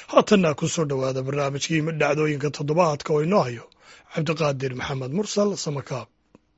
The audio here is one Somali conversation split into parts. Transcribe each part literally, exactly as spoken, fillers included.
haatanna ku soo dhowaada barnaamijkii dhacdooyinka toddobaadka oo inoo hayo cabdiqaadir maxamed mursal samakaab.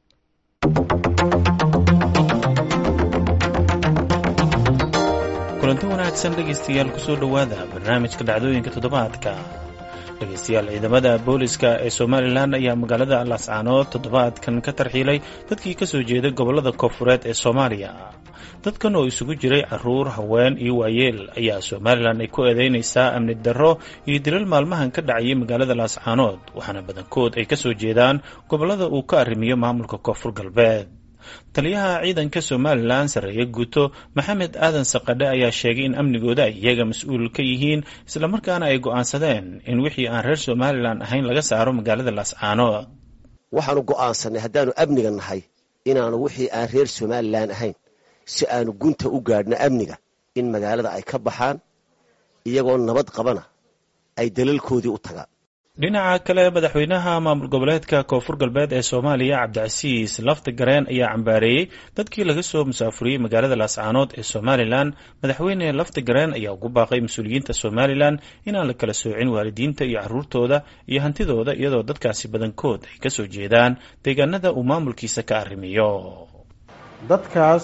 kulanti wanaagsan dhegaystayaal kusoo dhowaada barnaamijka dhacdooyinka toddobaadka. dhegaystayaal ciidamada booliska ee somalilan ayaa magaalada laascaanood toddobaadkan ka tarxiilay dadkii ka soo jeeday gobollada koonfureed ee soomaaliya. dadkan oo isugu jiray caruur, haween iyo waayeel ayaa somalilan ay ku eedeynaysaa amni darro iyo dilal maalmahan ka dhacayay magaalada laascaanood, waxaana badankood ay ka soo jeedaan gobollada uu ka arrimiyo maamulka koonfur galbeed. taliyaha ciidanka somalilan sarreeye guuto maxamed aadan saqadhe ayaa sheegay in amnigooda ay iyaga mas-uul ka yihiin, islamarkaana ay go'aansadeen in wixii aan reer somalilan ahayn laga saaro magaalada laascaanood. waxaanu go'aansanay haddaanu amniga nahay inaanu wixii aan reer somalilan ahayn, si aanu gunta u gaadhno amniga, in magaalada ay ka baxaan iyagoo nabad qabana ay dalalkoodii u tagaan. dhinaca kale, madaxweynaha maamul goboleedka koonfur galbeed ee soomaaliya cabdicasiis lafti gareen ayaa cambaareeyey dadkii laga soo musaafuriyey magaalada laascaanood ee somalilan. madaxweyne lafti gareen ayaa ugu baaqay mas-uuliyiinta somalilan inaan la kala soocin waalidiinta iyo caruurtooda iyo hantidooda, iyadoo dadkaasi badankood ay ka soo jeedaan deegaanada uu maamulkiisa ka arrimiyo. dadkaas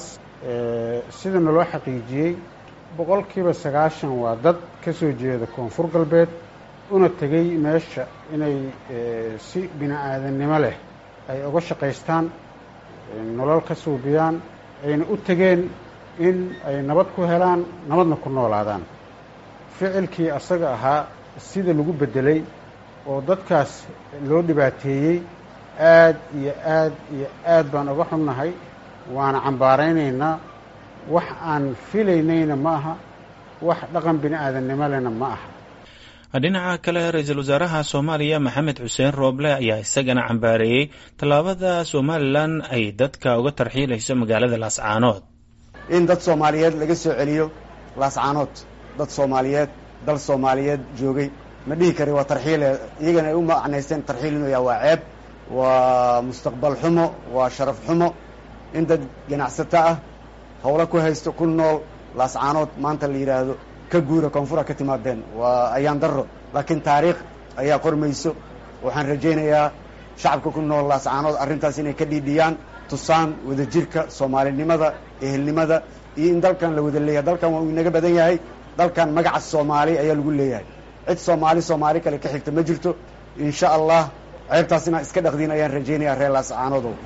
sida naloo xaqiijiyey boqolkiiba sagaashan waa dad ka soo jeeda koonfur galbeed, una tegey meesha inay si bini aadannimo leh ay uga shaqaystaan, nolol ka suubiyaan, ayna u tegeen in ay nabad ku helaan, nabadna ku noolaadaan. ficilkii asaga ahaa sida lagu beddelay oo dadkaas loo dhibaateeyey aad iyo aad iyo aad baan uga xunnahay, waana cambaaraynaynaa. wax aan filaynayna ma aha, wax dhaqan bini aadannimo lehna ma aha. dhinaca kale, ra-iisul wasaaraha soomaaliya maxamed xuseen rooble ayaa isagana cambaareeyey tallaabada somalilan ay dadka uga tarxiilayso magaalada laascaanood. in dad soomaaliyeed laga soo celiyo laascaanood, dad soomaaliyeed dal soomaaliyeed joogay, ma dhihi kari waa tarxiile. iyagana ay u macnaysteen tarxiil inuu yahay waa ceeb, waa mustaqbal xumo, waa sharaf xumo. in dad ganacsato ah howlo ku haysto ku nool laascaanood maanta la yidhaahdo ka guura koonfura ka timaadeen, waa ayaan darro. laakiin taariikh ayaa qormayso. waxaan rajaynayaa shacabka ku nool laascaanood arrintaas inay ka dhiidhiyaan, tusaan wadajirka, soomaalinimada, ehelnimada, iyo in dalkan la wada leeyahay. dalkan waa uu inaga badan yahay. dalkan magaca soomaali ayaa lagu leeyahay. cid soomaali soomaali kale ka xigta ma jirto. insha allah ceebtaas inaan iska dhaqdiin ayaan rajaynayaa reer laascaanoodow.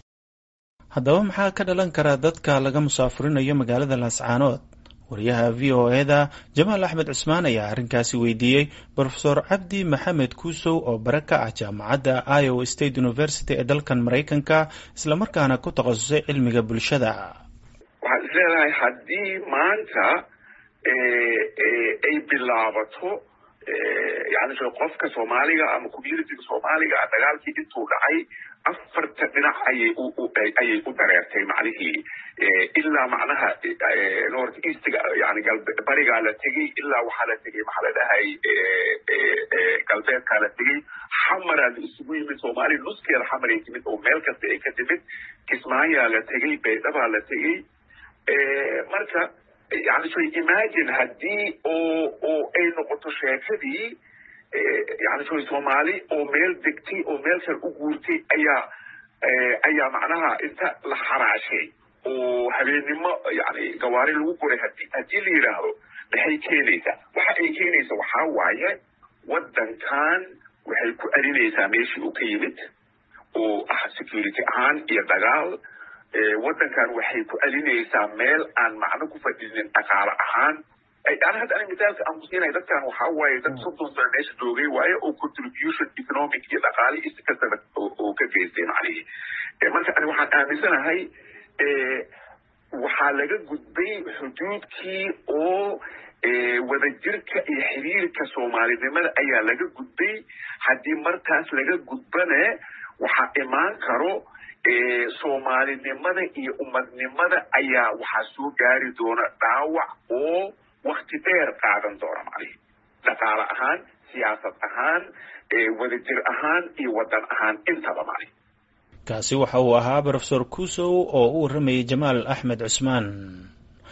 haddaba maxaa ka dhalan karaa dadka laga musaafurinayo magaalada laascaanood? wariyaha v o eda jamaal axmed cusmaan ayaa arrinkaasi weydiiyey brofesor cabdi maxamed kuusow oo bare ka ah jaamacadda iowa state university ee dalkan maraykanka, islamarkaana ku takhasusay cilmiga bulshada. waxaad is leedahay haddii maanta ay bilaabato yani qofka soomaaliga ama communityga soomaaliga dagaalkii intuu dhacay afarta dhinac ayay ayay u dareertay macnihii ilaa macnaha north eastga yani barigaa la tegey, ilaa waxaa la tegey maxaa la dhahay galbeedkaa la tegey, xamaraa la isugu yimid. soomaaliya nuskeeda xamaray timid oo meel kasta ay ka timid. kismaayaa la tegey, baydhabaa la tegey. marka yani so imagine haddii oo oo ay noqoto sheekadii yani so soomaali oo meel degtay oo meel kale u guurtay ayaa ayaa macnaha inta la xaraashay oo habeennimo yani gawaari lagu guray hadii haddii la yidhaahdo maxay keenaysaa? waxa ay keenaysa waxaa waaye waddankan waxay ku celinaysaa meeshii uu ka yimid oo ah security ahaan iyo dagaal. waddankan waxay ku celinaysaa meel aan macno ku fadhinin dhaqaale ahaan. ana hadda ani misaalka aan ku siinaya dadkan waxaa waaye dad soddon sano meesha joogay waaye oo contribution economic iyo dhaqaale is kastaba oo ka geystay macnihii. marka ani waxaan aaminsanahay waxaa laga gudbay xuduudkii oo wadajirka iyo xiriirka soomaalinimada ayaa laga gudbay. haddii markaas laga gudbane waxaa imaan karo soomaalinimada iyo umadnimada ayaa waxaa soo gaari doona dhaawac oo wakti dheer qaadan doona macnihi, dhaqaale ahaan, siyaasad ahaan, wadajir ahaan iyo waddan ahaan intaba macnihi. kaasi waxa uu ahaa brofesor kuusow oo u warramayay jamaal axmed cusmaan.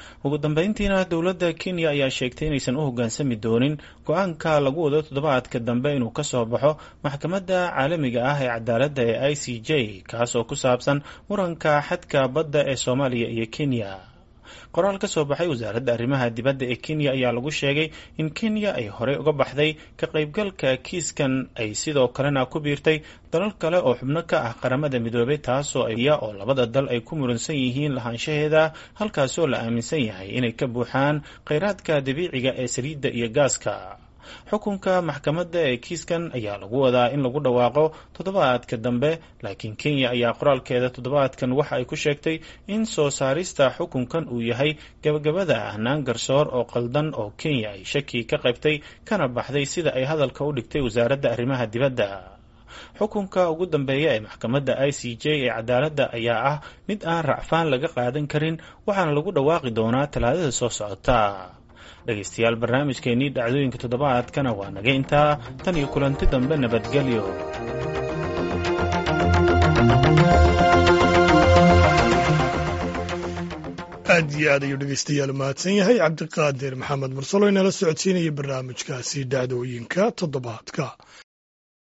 ugu dambeyntiina dowladda kenya ayaa sheegtay inaysan u hoggaansami doonin go-aanka lagu wado toddobaadka dambe inuu ka soo baxo maxkamadda caalamiga ah ee cadaaladda ee i c j kaas oo ku saabsan muranka xadka badda ee soomaaliya iyo kenya. qoraal ka soo baxay wasaaradda arrimaha dibadda ee kenya ayaa lagu sheegay in kenya ay horey uga baxday ka qaybgalka kiiskan, ay sidoo kalena ku biirtay dalal kale oo xubno ka ah qaramada midoobay, taasoo iya oo labada dal ay ku muransan yihiin lahaanshaheeda, halkaasoo la aaminsan yahay inay ka buuxaan kheyraadka dabiiciga ee saliidda iyo gaaska. xukunka maxkamadda ee kiiskan ayaa lagu wadaa in lagu dhawaaqo toddobaadka dambe, laakiin kenya ayaa qoraalkeeda toddobaadkan waxa ay ku sheegtay in soo saarista xukunkan uu yahay gabagabada ahnaan garsoor oo qaldan oo kenya ay shaki ka qaybtay kana baxday sida ay hadalka u dhigtay wasaaradda arrimaha dibadda. xukunka ugu dambeeya ee maxkamadda i c j ee cadaaladda ayaa ah mid aan racfaan laga qaadan karin, waxaana lagu dhawaaqi doonaa talaadada soo socota. dhegaystayaal, barnaamijkeennii dhacdooyinka toddobaadkana waa naga intaa. tan iyo kulanti dambe, nabadgelyo. aad iyo aad ayuu dhegaystayaal mahadsan yahay cabdiqaadir maxamed mursalo inala socodsiinaya barnaamijkaasi dhacdooyinka toddobaadka.